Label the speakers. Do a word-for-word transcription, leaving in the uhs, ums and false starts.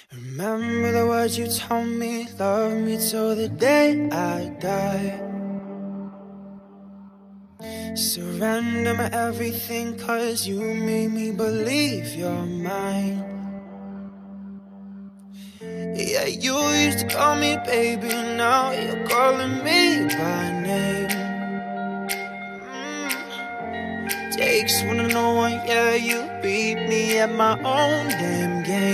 Speaker 1: Remember the words you told me, love me till the day I die. Surrender my everything, cause you made me believe you're mine. Yeah, you used to call me baby, now you're calling me by name. mm. Takes one to know one, yeah, you beat me at my own damn game.